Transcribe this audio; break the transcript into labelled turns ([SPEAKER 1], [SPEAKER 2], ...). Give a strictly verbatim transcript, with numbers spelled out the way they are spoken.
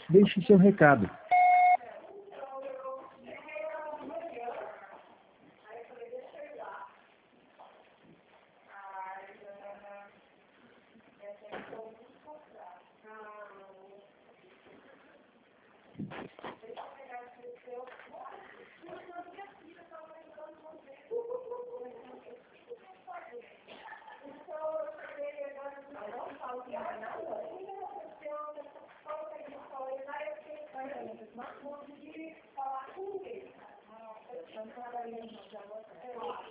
[SPEAKER 1] Deixe seu recado.
[SPEAKER 2] Mas não consegui falar com ninguém. Não trabalhei no